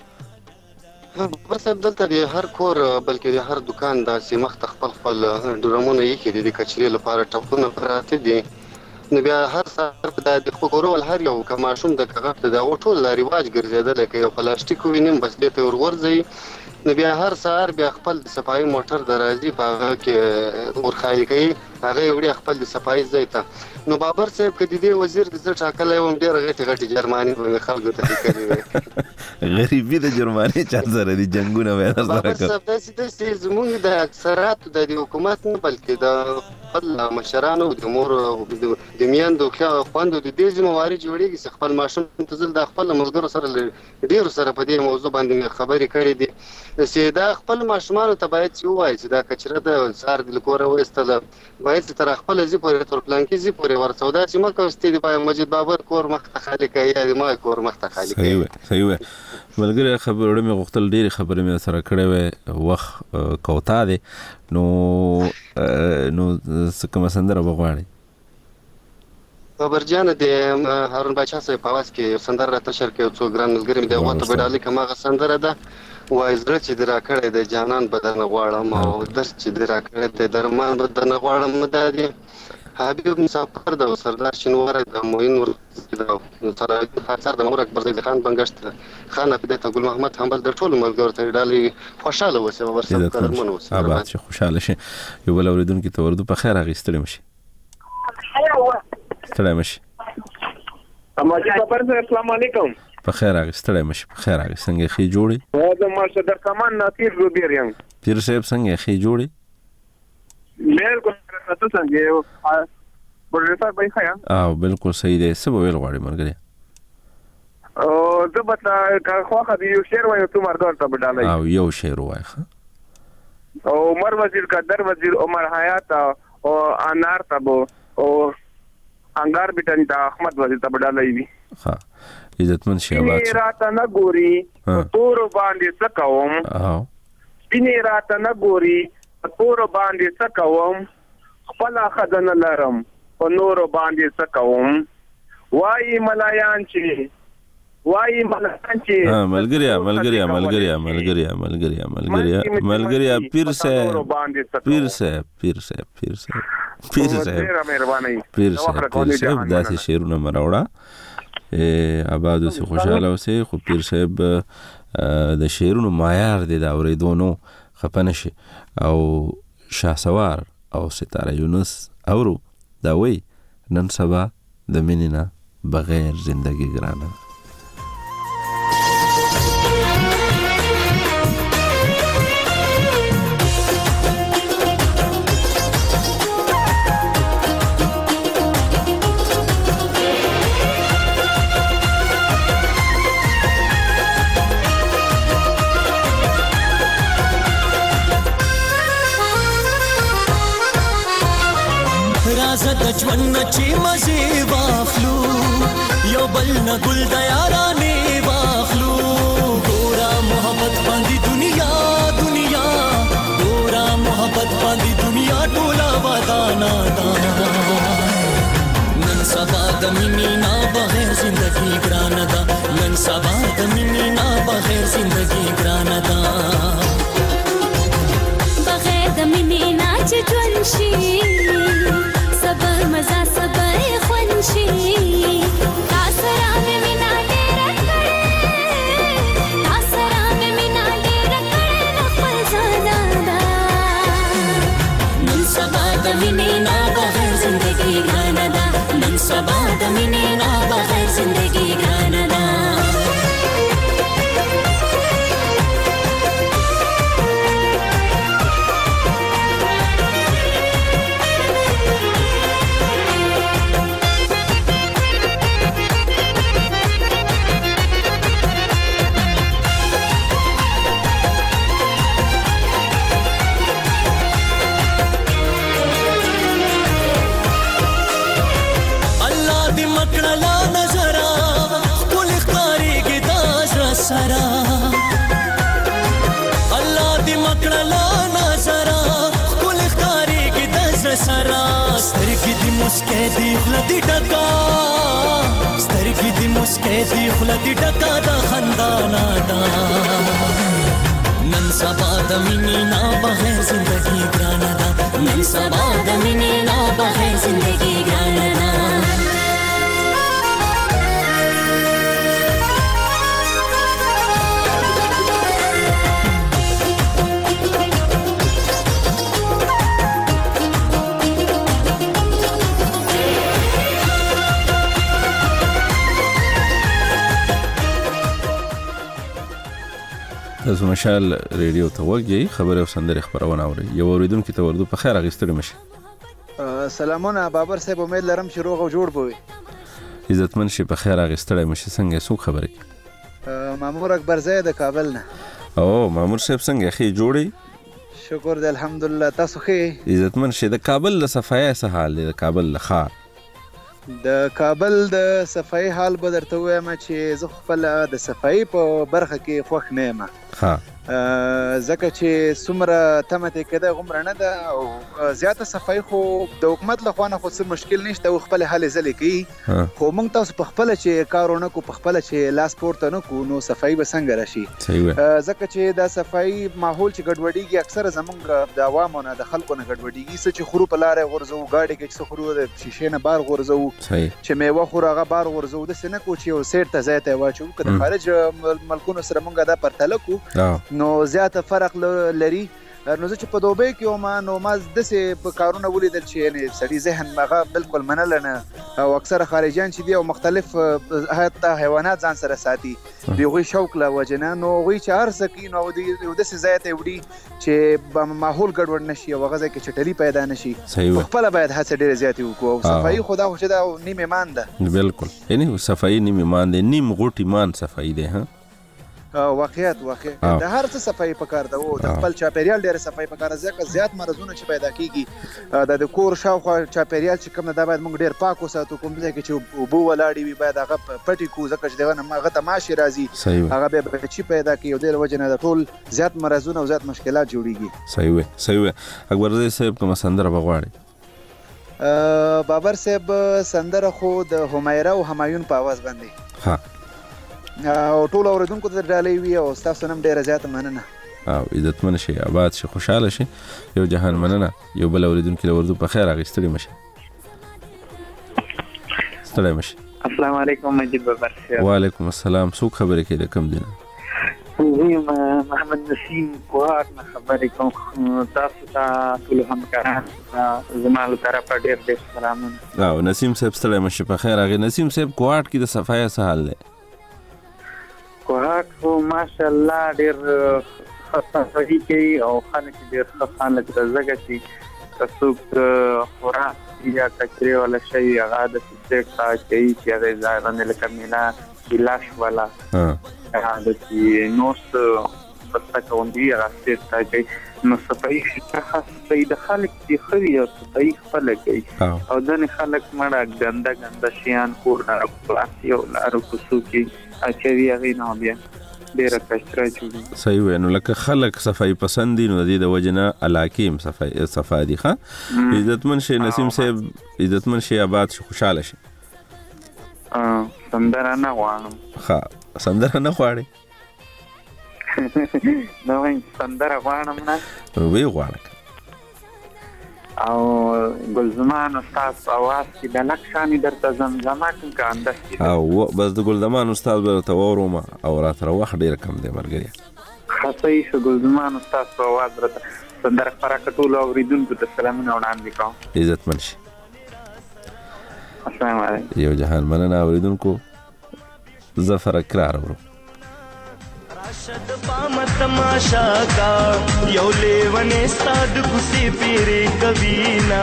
بس دلته د هر کور بلکې د هر دکان داسې مخ خپل خپل ډرمونه یې کې د کچري لپاره ټپونه پراته دي نو بیا هر سر په د خورول هر یو کماشوم د کغه د ټول رواج ګرځیدل کې یو پلاستیک وینم بس دې ته ورورځي نو بیا هر سهار بیا خپل د صفای موټر درازي په هغه کې ورخای کوي هغه وړي خپل د صفای زیته نو بابر صاحب کدی دی وزیر د څه ټاکلې و ډېر غټي غټي جرمانی په خلکو ته کوي غریبي د جرمانی چا سره دي جنگونه وای سره بابر صاحب داسې داسې زموږ د اکثرات د حکومت نه بلکې د خپل مشرانو د مور د میاندو خوندو د دې ذمہواری جوړیږي چې خپل ماشوم تزل د خپل ملګرو سره ډیر سره په دې موضوع باندې خبرې کړې دي چې دا خپل ماشومان ته باید چې وایي چې دا کچره د سار د کور وستله باید تر خپل زی پورې تر پلان کې زی پورې ورسودا چې مکه واستې دی مجید بابر کور مخته خالي کوي یا ما کور مخته خالي کوي صحیح صحیح ملګری خبرونه مې غوښتل ډېر خبرې مې سره کړې وې وخت کوتا دي نو نو څه کوم سندره وغواړي بابر جان د هارون بچا صاحب په واس کې سندره راته شر کې څو ګران ملګری مې د وخت په ډالې کماغه سندره ده وای زړه چې درا کړې د جانان بدن غواړم او درس چې درا کړې د درمان بدن غواړم مدادي حبیب مسافر د سردار شنوار د موین ور د سره خاطر د مورک برزي خان بنګشت خان په دته ګل محمد حنبل د ټولو ملګرو ته ډالې خوشاله وسه ورسره کارمن وسه آباد شي خوشاله شي یو بل اوریدونکو ته ورده په خیر اغستړي مشي ستړي مشي ماجد بابر السلام علیکم په خیر اغستړي مشي په خیر اغ څنګه خي جوړي دا ما صدر کمان ناتیر روبیر یم پیر صاحب څنګه خي جوړي بالکل تاسو څنګه یو پروډوسر به ښه او بالکل صحیح دی څه ویل غواړي مرګري او زه به خو خو یو شعر وایو ته مرګور ته بدلای او یو شعر وایي او عمر وزیر قدر وزیر عمر حیات او انار تبو او انګار بیٹن ته احمد وزیر ته بدلای وی ها عزتمن شي آباد شي راته نه ګوري تور باندې سکوم او سپینې راته نه ګوري تور باندې سکوم خپل خدن لرم په نور باندې سکوم وای ملایان چې وایي ملکان چې ها ملګریا ملګریا ملګریا ملګریا ملګریا ملګریا ملګریا پیر صاحب پیر صاحب پیر صاحب پیر صاحب پیر صاحب پیر صاحب پیر صاحب داسې شعرونه مراوړه آباد اوسې خوشاله اوسې خو پیر صاحب د شعرونو معیار دی دا اورېدو نو خفه نه شي او شهسوار او ستاره یونس اورو دا وایي نن سبا د مینې نه بغیر زندگی ګرانه د ژوند چې مزه واخلو یو بل نه ګل د یارانې واخلو ګورا محبت باندې دنیا دنیا ګورا محبت باندې دنیا ټوله ودانا دا نن سبا د مینې نه بغیر زندگی ګران ده نن سبا د مینې نه بغیر زندگی ګران ده بغیر د مینې نه چې ژوند شي صبر مزه صبر خوانشي تاسره مې مینا ډېر کړې تاسره مې مینا ډېر کړې نه خپل ځان دا نن سبا د مینې نه بغیر زندگی ګران ده نن سبا د مینې نه بغیر زندگی ګران ده مسکې دی خلدي ډکا سترګې دی مسکې دی خلدي ډکا د خندانا دا نن سبا د مینې نه بغیر زندگی ګران ده نن سبا د مینې نه بغیر زندگی ګران ده تاسو مشال ریډیو ته وګورئ خبره او سندره خبرونه اوري یو اوریدونکو ته ورده په خیر اغستړي مشه سلامونه بابر صاحب امید لرم چې روغ او جوړ بوي عزتمن شي په خیر اغستړي مشه څنګه سو خبره مامور اکبر زید د کابل نه او مامور صاحب څنګه خې جوړي شکر دې الحمدلله تاسو خې عزتمن شي د کابل له صفایه څه حال دی د کابل له ښار د کابل د صفایي حال به درته وایم چې زه خپل د صفایي په برخه کې خوښ نه یم ها ځکه چې څومره تمه ته کده غومره نه ده او زیاته صفایي خو د حکومت له خوا نه خو څه مشکل نشته او خپل حل ځلې کوي خو موږ تاسو په خپل چې کارونه کو په خپل چې لاس پورته نه کو نو صفایي به څنګه راشي ځکه چې دا صفایي ماحول چې ګډوډیږي اکثر زمونږ د عوامو نه د خلکو نه ګډوډیږي څه چې خرو په لارې غورځو گاډي کې څه خرو د شیشې نه بار غورځو چې میوه خو راغه بار غورځو د سینه کو چې یو سیټ ته ځای ته واچو که د خارج ملکونو سره موږ دا پرتله کو نو زیاته فرق لري نو زه چې په دوبۍ کې وم نو ما داسې په کارونه ولیدل چې یعنې سړي ذهن هغه بالکل منله نه او اکثره خارجیان چې دي او مختلف حتی حیوانات ځان سره ساتي د هغوی شوق له وجې نه نو هغوی چې هر څه کوي نو یو داسې ځای ته وړي چې ماحول ګډوډ نه شي او هغه ځای کې چټلي پیدا نه شي پخپله باید هڅه ډېرې زیاتې وکړو او صفایي خو دا خو چې دا نیم ایمان ده بالکل یعنې صفایي نیم ایمان دی نیم غوټ ایمان صفایي دی ها واقعیت واقعیت د هر څه صفایي پکار ده او د خپل چاپیریال ډېر صفایي پکار ده ځکه زیات مرزونه چې پیدا کیږي د کور شاوخوا چاپیریال چې کوم دا باید موږ ډېر پاک وساتو کوم ځای کې چې اوبه ولاړې وي باید هغه پټې کړو ځکه چې دغه هغه ته ماشي راځي هغه بیا بچي پیدا کوي او د وجې نه د ټول زیات مرزونه او زیات مشکلات جوړیږي صحیح وي صحیح وي اکبر زی صاحب کوم سندره بغواړي بابر صاحب سندره خو د همیره او همایون په आवाज باندې ها او ټول اوریدونکو ته ډالۍ وي او تاسو نن ډیره زیاته مننه او عزتمن شي آباد شي خوشاله شي یو جهان مننه یو بل اوریدونکو له ورته په خیر اغستړي مشه ستړي مشه السلام علیکم مجید بابا وعلیکم السلام څوک خبرې کوي د کم دینه زه محمد نسیم کوهات نه خبرې کوم تاسو ته ټول همکاران زما له طرفه ډېر ډېر سلامونه او نسیم صاحب ستړي مشه په خیر اغه نسیم صاحب کوهات کې د صفایه څه حال دی کوهات خو ماشاءالله ډېر صفایي کوي او خلک ډېر ښه خلک د زګه چې څوک خوراک یا کچرې ولا شي هغه د سټیټ تا کوي چې هغه ځای باندې لکه مینا ګلاش والا هغه د نوس پسته کوندي هغه سټیټ تا کوي نو صفایي خاص د خلک چې خوي او صفایي خپل کوي او ځنې خلک مړه ګنده ګنده شیان کور نه پلاسي او لارو کوڅو کې اچوي هغه نه بیا ډېر کشره جوړي صحیح وینو لکه خلک صفای پسند دي نو د دې د وجنه علاقیم صفای صفای دي ښه عزتمن شي نسیم صاحب عزتمن شي آباد شي خوشاله شي ا سندره نه غواړم ښه سندره نه غواړي نو سندره غواړم نه وی غواړم او ګلزمان استاد اواز کې د لکشاني درته زمزمه کوم کاندس او بس د ګلزمان استاد درته وروم او راتره وخت ډیر کم دی مرګري خاصه یې ګلزمان استاد اواز درته سندره فرقټول او ریدونکو ته سلامونه وړاندې کوم عزتمن شي السلام علیکم یو جهان مننه اوریدونکو ظفر اقرار ورو راشد پامت تماشا کا یو لیونے استاد گسی پیری کبینا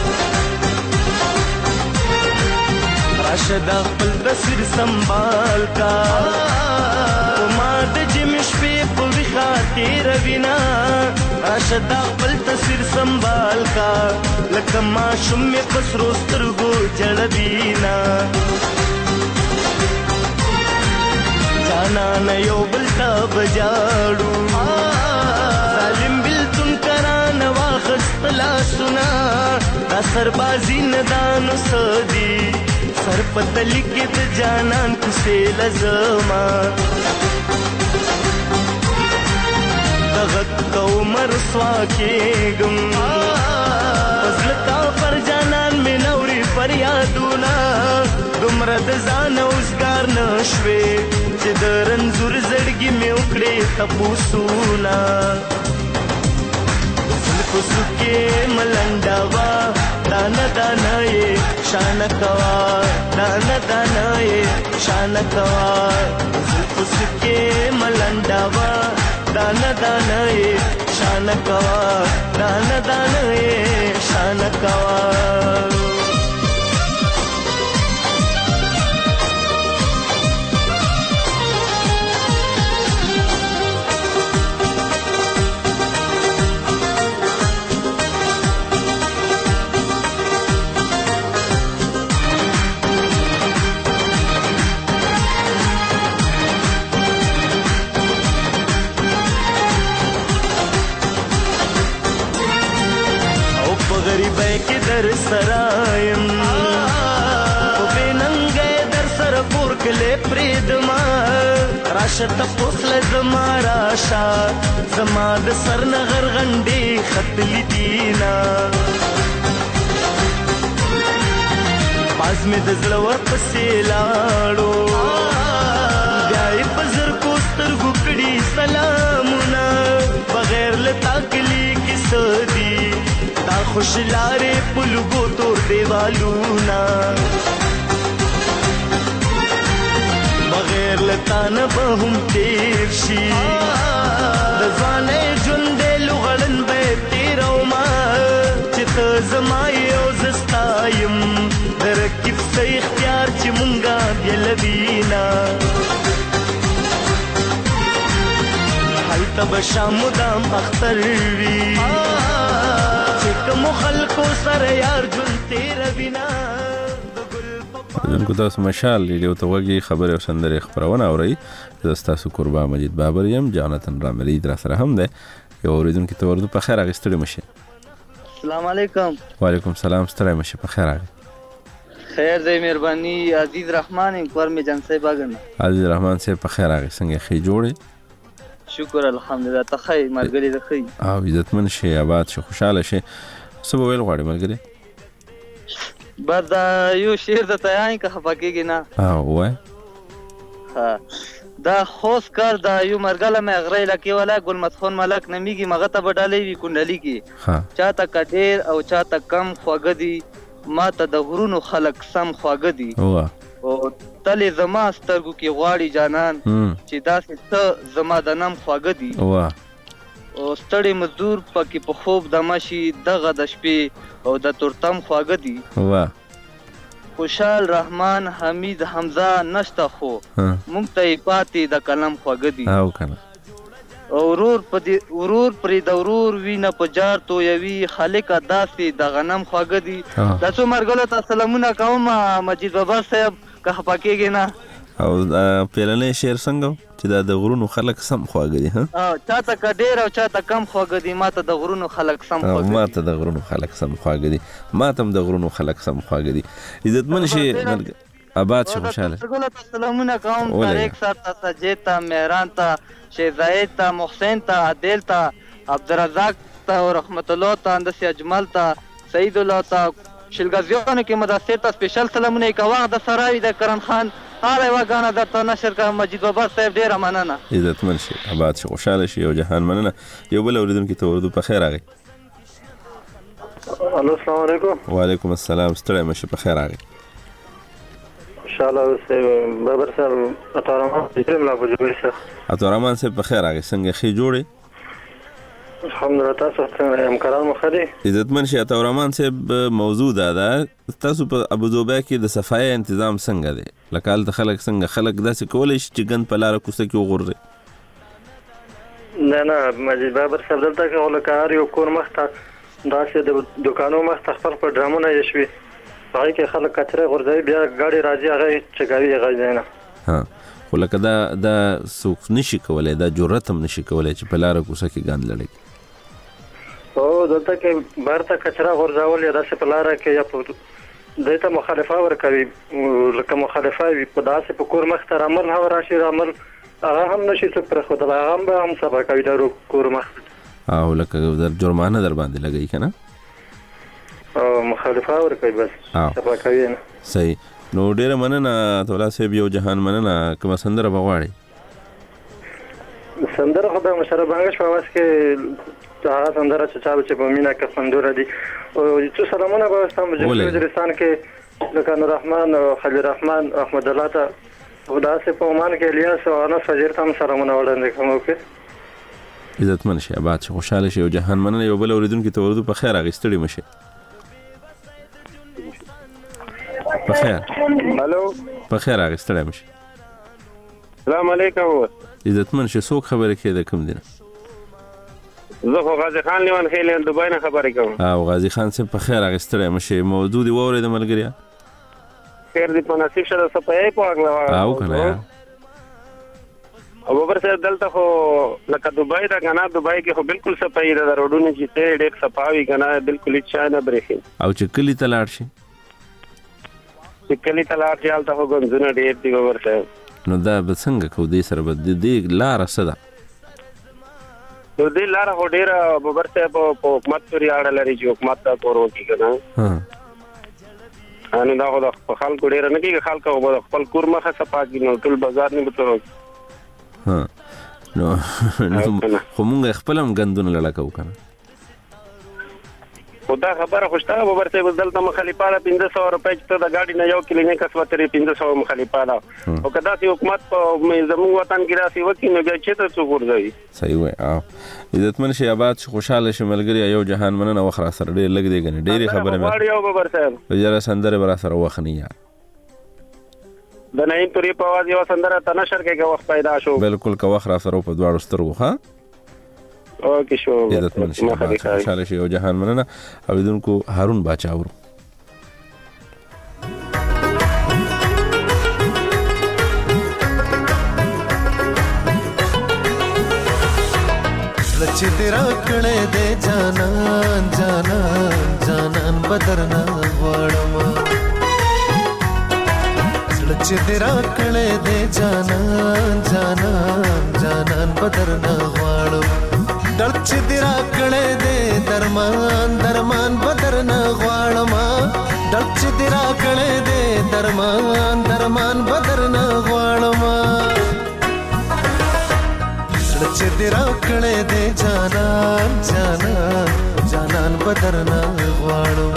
راشد خپل بصیر سنبال کا ماد جمش په پوی خاطر وینا راشد خپل تصویر سنبال کا لکه ما شم پسرو سترګو جړبینا جانا نه یو بل تا بجاړو ظالم بلتون کران واخست لا سنا دا سربازی ندانو سدی سر پتل کې د جانان کوسه لزما دغت کو مرسوا کېګم فضل کا پر جانان می نوري فریادونه دومره د ځان اوسګار نشوي چې د رنځور زړګي مې وکړې تپوسونه زلفو سکې ملنډه وا دانه دانه یې شان کوا دانه دانه یې شان کوا زلفو سکې ملنډه وا دانه دانه یې شان کوا دانه دانه یې شان کوا در سرایم په بننګې در سره پور کله پریدما راشد پوسل زما راشا زما د سر نغر غندې خط لیدینا باز مې د زړه ور پسې لاړو بیا په زر کو سترګو کړي سلامونه بغیر لتا کلی کې سدي دا خوش لارې پلګو تور دیوالونا بغیر لتانه به هم تیر شي د ځوانې ژوندې لغړن به تیرو ما چې ته زما یو زستایم درکې څه اختیار چې مونږه بیلوینا هلته به شام مدام اختر وي کوم خلکو سره یار جون تیر وینا دغه تاسو مشال لیدو ته وګي خبره او سندره خبرونه اوري زستاسو قربا مجید بابر یم جانتن راملی در سره هم ده یو اوریدونکو ته ورته په خیر اغستړي مشه السلام علیکم وعلیکم السلام ستړي مشه په خیر اغه خیر دی مهرباني عزیز رحمان انکور می جنسي باغن عزیز رحمان صاحب په خیر راغی څنګه خې جوړې شکر الحمدلله ته خیر مرګري د خیر او عزتمن شي آباد شي خوشاله شي سبا ویل غواړي مرګري بعد دا یو شعر د تیان که خپکیږي نه او وای ها دا خوس کار دا یو مرګله مې غړې لکه ولا ګل مدخون ملک نمیږي مغه ته بډالې وی کندلې کی ها چاته کډیر او چاته کم خوګدي ما ته د غرونو خلق سم خوګدي واه او تلې زما سترګو کې غواړي جانان چې داسې ته زما د نام خوګدي واه او ستړي مزدور پکې په خوب د ماشي دغه د شپې او د تورتم خوګدي واه خوشحال رحمان حمید حمزه نشته خو مونږ ته پاتې د کلم خوګدي او کنه ورور په ورور پرې د ورور وینه په جار تو یوي خالق داسې د غنم خوګدي د څو مرګلو ته سلامونه کوم مجید بابا صاحب که خپکیږي نه او پیرنې شعر څنګه چې دا د غرونو خلک سم خوګدي ها او چاته کډیر او چاته کم خوګدي ماته د غرونو خلک سم خوګدي ماته د غرونو خلک سم خوګدي ماته د غرونو خلک سم خوګدي عزتمن شي آباد شي خوشاله ټول سلامونه کوم طارق صاحب ته سجید ته مهران ته شهزاد ته محسن ته عادل ته عبدالرزاق ته رحمت الله ته اندس اجمل ته سید الله ته شلګزیانو کې مدثر ته سپیشل سلامونه کوه د سراوي د کرن خان هر یو غاڼه درته نشر کا مجید بابا صاحب ډیر مننه عزتمن شي آباد شي خوشاله شي او جهان مننه یو بل اوریدونکو ته ورته په خیر راغی الو السلام علیکم وعلیکم السلام ستړی مشه په خیر راغی ان شاء الله بابر صاحب اتورمان دې ملا بجوړ شه اتورمان صاحب په خیر راغی څنګه خې جوړې الحمدلله تاسو څنګه یم کرام مخدي عزتمن شي اتورمان صاحب موضوع دا ده تاسو په ابوظبي کې د صفای تنظیم څنګه دی لکه د خلک څنګه خلک داسې کولای شي چې ګند په لار کوڅه کې وغورځي نه نه مجید بابر صاحب دلته کې ولکار یو کور مخته داسې د دکانو مخته خپل په ډرامونه یشوي هغه کې خلک کچره غورځي بیا ګاډي راځي هغه چګاوي هغه نه ها خو لکه دا دا څوک نشي کولای دا جرأت هم نشي کولای چې په لار کوڅه کې ګند لړي او دلته کې بارته کچره غورځول یا داسې په لار کې یا په دته مخالفه ورکوي لکه مخالفه وي په داسې په کور مخ ته عمل هو راشي عمل هغه هم نشي څه پر خو دا هم به هم سبا کوي دا کور مخ او لکه در جرمانه در باندې لګي کنه او مخالفه ورکوي بس سبا کوي نه صحیح نو ډیره مننه تولا صاحب یو جهان مننه کوم سندره بغواړي سندره خو د مشرف بانګش په واس کې هغه سندره چې چا چې په مینا کې سندره دي او چې سلامونه به تاسو په وزیرستان کې لکه نور رحمان او خلیل الرحمن احمد الله ته خدا سه په عمان کې الیاس او انس فجر ته سلامونه وړاندې کوم اوکې عزتمن شي آباد شي خوشاله شي او جهان مننه یو بل اوریدونکو ته ورته په خیر اغستړي مشه په خیر هالو په خیر اغستړي مشه السلام علیکم عزتمن شي څوک خبره کې ده کوم دینه زه خو غازی خان لیوان خیلی دوبای نه خبرې کوم او غازی خان سه په خیر اغستړی مشه موضوع دی وره د ملګریا خیر دی په نصیب شته صفای په اغلا او کنه او بابر صاحب دلته خو لکه دوبای دا کنه دوبای کې خو بالکل صفای د روډونو چې ته ډېر صفاوي کنه بالکل هیڅ نه برېخي او چې کلی تلاړ شي چې کلی تلاړ شي حالت خو ګنځونه ډېر دی بابر صاحب نو دا به څنګه کو دې سره به دې لار سره نو دې لار هو ډېر بابر صاحب په حکومت پورې اړه لري چې حکومت تا کور وکړي کنه ها ان دا خو د خلکو ډېر نه کېږي خلک خپل کور مخه صفا کړي نو ټول بازار نه بترو ها نو خو مونږ خپل هم غندونه لړکو کنه خدا خبره خوشته بابر صاحب دلته مخالفاله پنځه سوه روپۍ چې ته د ګاډي نه یو کلینیک اسپتري پنځه سوه مخالفاله او کدا چې حکومت په زموږ وطن کې راسي وکړي نو بیا چې ته څو ورځي صحیح وای او عزتمن شي آباد خوشاله شي ملګری یو جهان مننه وخره سره ډېر لګ دی غني ډېری خبره مې وړ یو بابر صاحب یاره سندره برا سره وخنی یار د نیم پوری په आवाज یو سندره تنشر کې وخت پیدا شو بالکل کا وخره سره په دواړو سترګو ها اوکې شو عزتمن شي خوشاله شي او جهان مننه اوریدونکو هارون باچاور لچ تیرا کړه دې جانان جانان جانان بدرنا وړم چې درا کړې دې جانان جانان جانان بدرنا غواړم ډړ چې درا کړې دې درمان درمان بدرنا غواړم ډړ چې درا کړې دې درمان درمان بدرنا غواړم چې درا کړې دې جانان جانان جانان بدرنا غواړم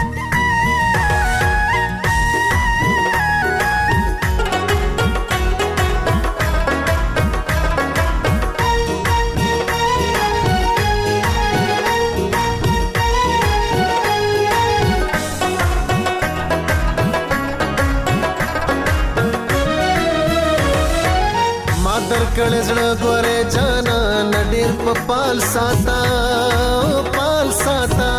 کړه زړه ګوره جانا نډیر په پال ساتا پال ساتا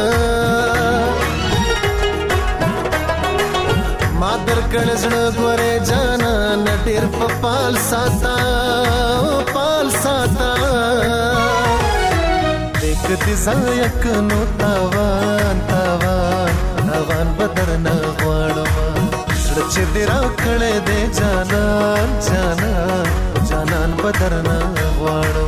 ما در کړه زړه ګوره جانا نډیر په پال ساتا پال ساتا دیک دې زایک نو تاوان تاوان تاوان بدرنا غواړم چې دې را کړه دې جانان جانان جانان بدرنا غواړم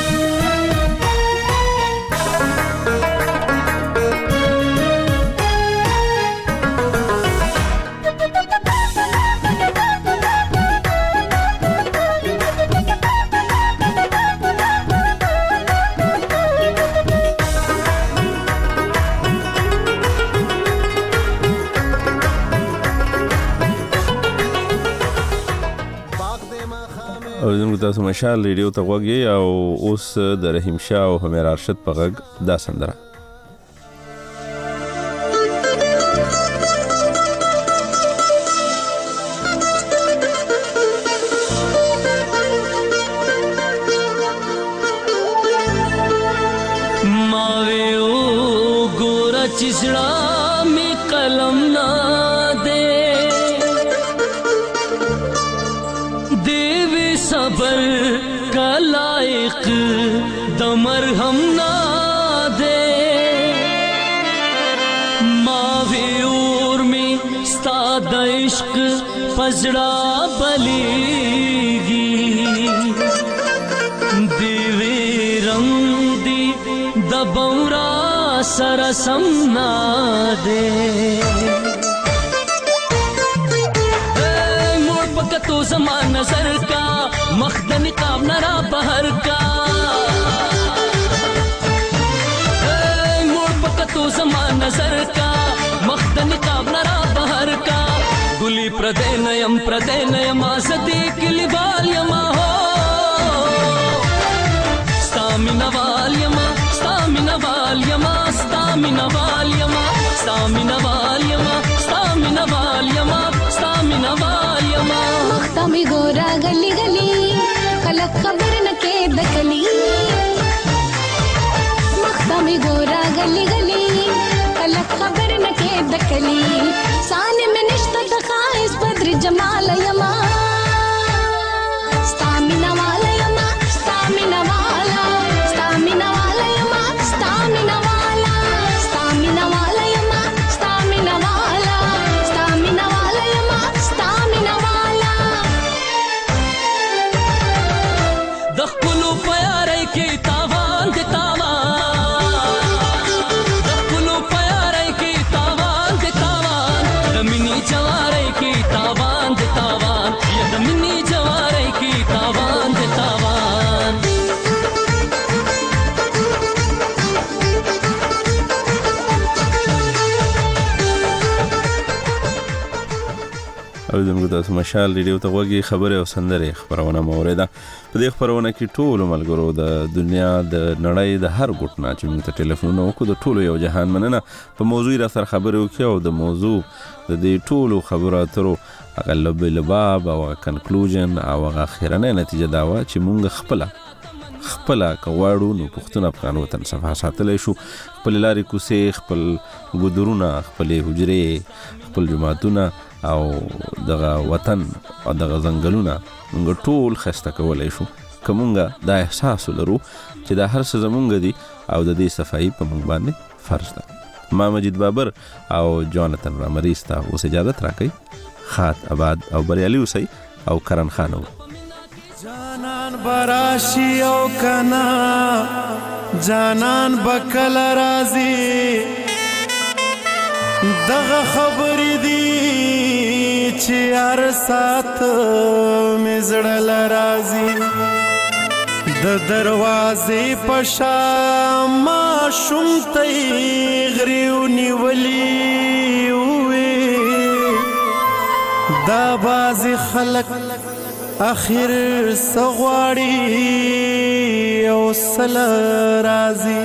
او زموږ تاسو مشال ریډیو ته غوږی او اوس د رحیم شاه او همیر ارشد په غږ دا سندره मावे ओ गोरा चिसड़ा में कलम ना दे देव सबर का लायक दमर हम ना दे मावे और में स्ताद इश्क पजड़ा बलेगी देवे रंग दी दबौरा सरसम ना दे मोड़ पक तो जमान नजर का मखदन काब नरा बहर का मोड़ पक तो जमान नजर का मखदन काब नरा बहर का गुली प्रदे नयम प्रदे नयम आसदी किलिबाल यमा हो स्तामिना वाल्यमा स्तामिना वाल्यमा स्तामिना वाल्यमा स्तामिना वाल्यमा स्तामिना वाल्यमा स्तामिना वाल्यमा मख्ता में गोरा गली गली खलक खबर न के दकली मख्ता में गोरा गली गली खलक खबर न के दकली साने में निश्ता तखाइस बद्र जमाल यमा स्तामिना वाला यमा स्तामिना वाला स्तामिना वाला यमा स्तामिना वाला स्तामिना वाला यमा स्तामिना वाला स्तामिना वाला यमा स्तामिना वाला दखलू प्यारे की तावान दे तावान दखलू प्यारे की तावान दे तावान दमिनी जवारे की तावान दे तावान ये दमिनी जवारे की तावान दे तावान او زموږ تاسو مشال ریډیو ته غوږی خبره او سندره خبرونه موریده په دې خبرونه کې ټول ملګرو د دنیا د نړۍ د هر ګوټ نه چې موږ ته ټلیفون وکړو د ټولو یو جهان مننه په موضوع را سره خبرې وکړو او د موضوع د دې ټولو خبرو اترو اغلب لباب او کنکلوژن او اخرنه نتیجه دا و چې موږ خپل خپل کواړو نو پښتون افغان وطن صفه ساتلې شو خپل لارې کوسه خپل ګودرونه خپل حجره خپل جماعتونه او دغه وطن او دغه ځنګلونه موږ ټول خسته کولای شو کومه دا احساس لرو چې دا هر څه زمونږ دي او د دې صفایي په موږ باندې فرض ده ما مجید بابر او جانتن رامریستا اوس اجازه راکړئ خات آباد او بریالي اوسئ او کرن خان و جانان براشي او کنا جانان بکل رازي دغه خبرې دي چې هر سات مې زړه لرازي د دروازې په شا ماشوم ته یې غريو نیولي وې دا بعضې خلک اخر څه غواړي او څه له راځي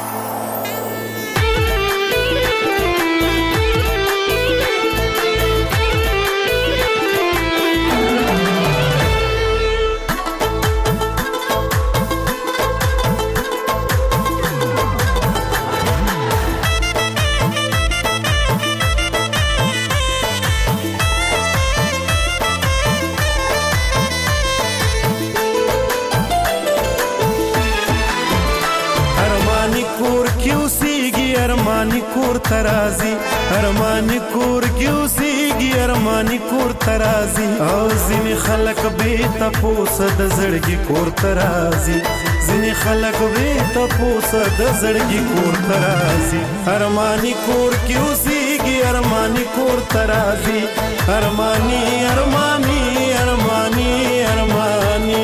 ارمانی کور ترازی ارمانی کور کیوسیږي ارمانی کور ترازی او ځینې خلک به تپوس د زړګي کور ترازی ځینې خلک به تپوس د زړګي کور ترازی ارمانی کور کیوسیږي ارمانی کور ترازی ارمانی ارمانی ارمانی ارمانی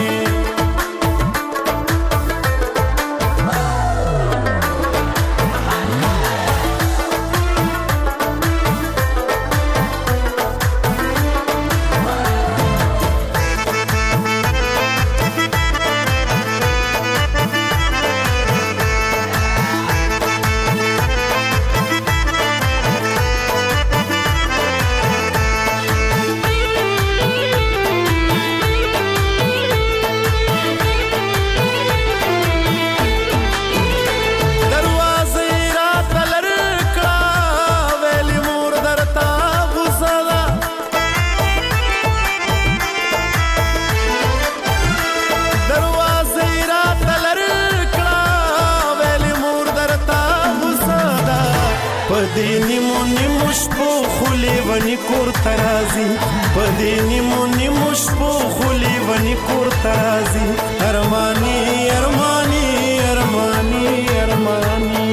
ونی کور ترازی پدې نیمو نیمو شپو خولي ونی کور ترازی ارمانی ارمانی ارمانی ارمانی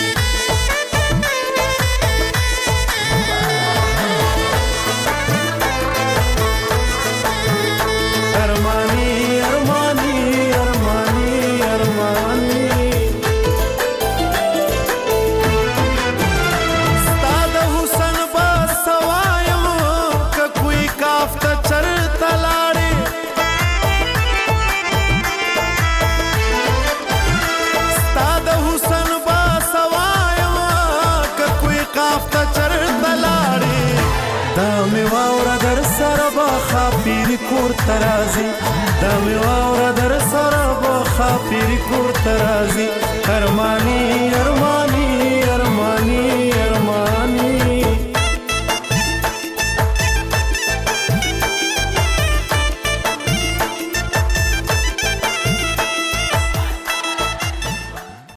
ارمانی ارمانی ارمانی ارمانی خاپیری کور ترازی دا می واورا در سره با خاپیری کور ترازی ارمانی ارمانی